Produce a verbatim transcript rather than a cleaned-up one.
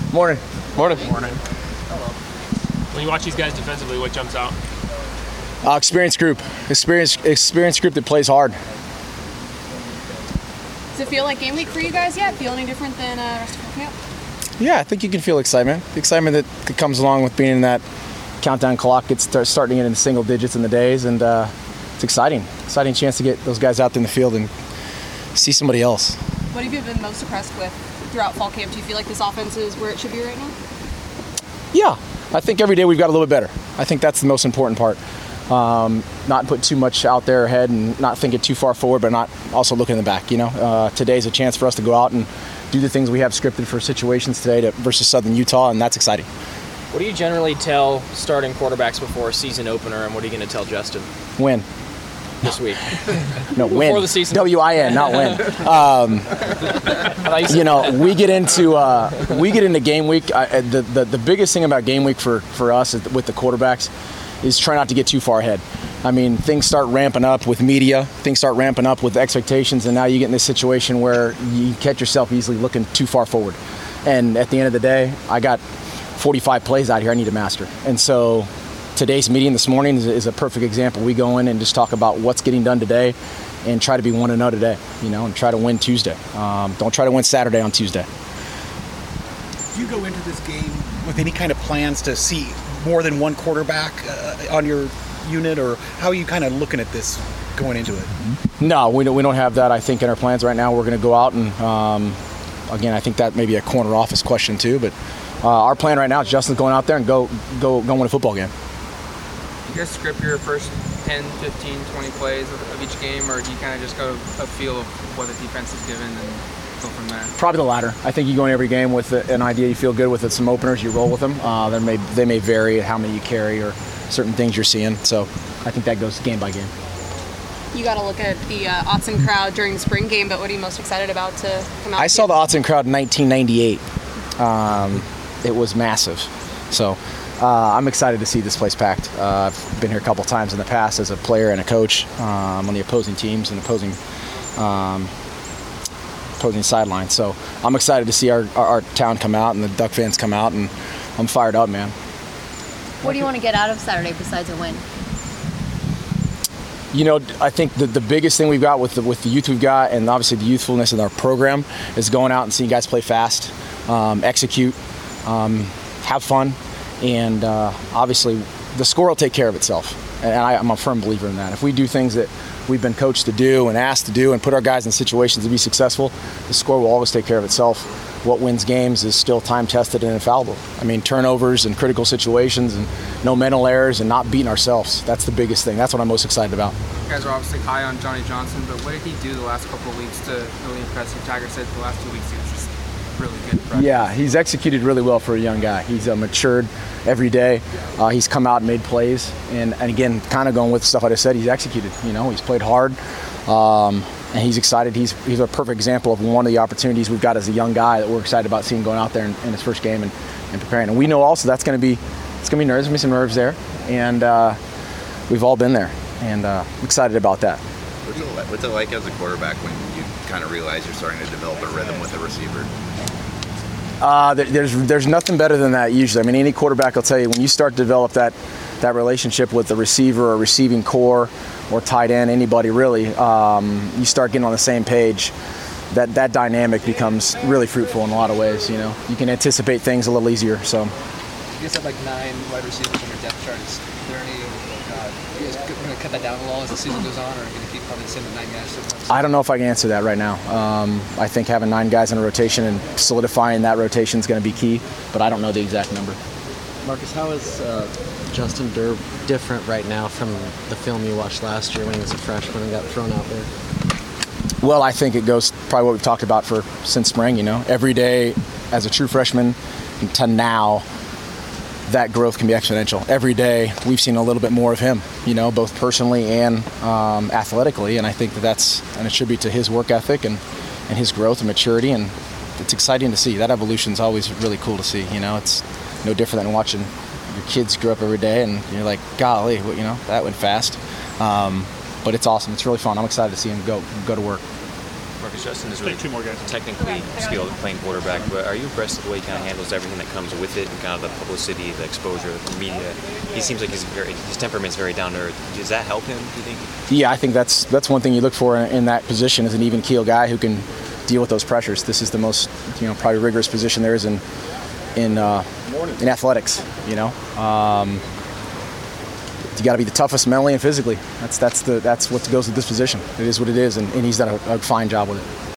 Morning. Morning. Morning. Hello. When you watch these guys defensively, what jumps out? Uh, experienced group. Experienced, experienced group that plays hard. Does it feel like game week for you guys yet? Feel any different than uh, rest of the camp? Yeah, I think you can feel excitement. The excitement that, that comes along with being in that countdown clock. It's start, starting to get into single digits in the days, and uh, it's exciting. Exciting chance to get those guys out in the field and see somebody else. What have you been most impressed with throughout fall camp? Do you feel like this offense is where it should be right now? Yeah, I think every day we've got a little bit better. I think that's the most important part. Um, not put too much out there ahead and not thinking too far forward, but not also looking in the back. You know, uh, today's a chance for us to go out and do the things we have scripted for situations today to, versus Southern Utah, and that's exciting. What do you generally tell starting quarterbacks before a season opener, and what are you going to tell Justin? Win. This week. No, Before win. the season. W I N, not win. Um, you know, we get into uh, we get into game week. I, the, the the biggest thing about game week for for us is, with the quarterbacks is try not to get too far ahead. I mean, things start ramping up with media. Things start ramping up with expectations, and now you get in this situation where you catch yourself easily looking too far forward. And at the end of the day, I got forty-five plays out here I need to master, and so. Today's meeting this morning is, is a perfect example. We go in and just talk about what's getting done today and try to be one and oh today, you know, and try to win Tuesday. Um, don't try to win Saturday on Tuesday. Do you go into this game with any kind of plans to see more than one quarterback uh, on your unit, or how are you kind of looking at this going into it? No, we don't, we don't have that, I think, in our plans right now. We're going to go out and, um, again, I think that may be a corner office question too, but uh, our plan right now is Justin's going out there and go, go, go win a football game. You guys script your first ten, fifteen, twenty plays of, of each game, or do you kind of just go a feel of what the defense is given and go from there? Probably the latter. I think you go in every game with an idea you feel good with it, some openers, you roll with them. Uh, they may they may vary how many you carry or certain things you're seeing. So I think that goes game by game. You got to look at the uh, Autzen crowd during the spring game, but what are you most excited about to come out? I saw the Autzen crowd in nineteen ninety-eight. Um, it was massive. So. Uh, I'm excited to see this place packed. Uh, I've been here a couple times in the past as a player and a coach um, on the opposing teams and opposing um, opposing sidelines. So I'm excited to see our, our, our town come out and the Duck fans come out, and I'm fired up, man. What do you want to get out of Saturday besides a win? You know, I think the, the biggest thing we've got with the, with the youth we've got, and obviously the youthfulness in our program, is going out and seeing guys play fast, um, execute, um, have fun. And uh, obviously, the score will take care of itself. And I, I'm a firm believer in that. If we do things that we've been coached to do and asked to do and put our guys in situations to be successful, the score will always take care of itself. What wins games is still time-tested and infallible. I mean, turnovers and critical situations and no mental errors and not beating ourselves. That's the biggest thing. That's what I'm most excited about. You guys are obviously high on Johnny Johnson, but what did he do the last couple of weeks to really impress you? Tiger said the last two weeks he was just really good. Practice. Yeah, he's executed really well for a young guy. He's uh, matured every day. Uh, he's come out and made plays. And, and again, kind of going with stuff I just said, he's executed. You know, he's played hard. Um, and he's excited. He's he's a perfect example of one of the opportunities we've got as a young guy that we're excited about seeing going out there in, in his first game and, and preparing. And we know also that's going to be, it's going to be nerves, going to be some nerves there. And uh, we've all been there. And uh, I'm excited about that. What's it, like, what's it like as a quarterback when you kind of realize you're starting to develop a rhythm with a receiver? Uh, there's there's nothing better than that usually. I mean, any quarterback will tell you when you start to develop that that relationship with the receiver or receiving core or tight end, anybody really, um, you start getting on the same page. That that dynamic becomes really fruitful in a lot of ways. You know, you can anticipate things a little easier. So. You guys have like nine wide receivers on your depth chart. Is there any? Uh, you guys going to cut that down a little as the season goes on, or are you going to keep probably the same with nine guys? I don't know if I can answer that right now. Um, I think having nine guys in a rotation and solidifying that rotation is going to be key, but I don't know the exact number. Marcus, how is uh, Justin Derb different right now from the film you watched last year when he was a freshman and got thrown out there? Well, I think it goes probably what we've talked about for since spring. You know, every day as a true freshman to now, that growth can be exponential. Every day we've seen a little bit more of him, you know, both personally and um, athletically, and I think that that's an attribute to his work ethic and, and his growth and maturity, and it's exciting to see. That evolution is always really cool to see. You know, it's no different than watching your kids grow up every day, and you're like, golly, you know, that went fast. Um, but it's awesome. It's really fun. I'm excited to see him go go to work. Marcus, Justin is Take really two more guys. technically skilled at playing quarterback, but are you impressed with the way he kind of handles everything that comes with it and kind of the publicity, the exposure, the media? He seems like he's very, his temperament's very down to earth. Does that help him, do you think? Yeah, I think that's that's one thing you look for in, in that position is an even keel guy who can deal with those pressures. This is the most, you know, probably rigorous position there is in in uh, in athletics. You know, um, you got to be the toughest mentally and physically. That's that's the that's what goes with this position. It is what it is, and, and he's done a, a fine job with it.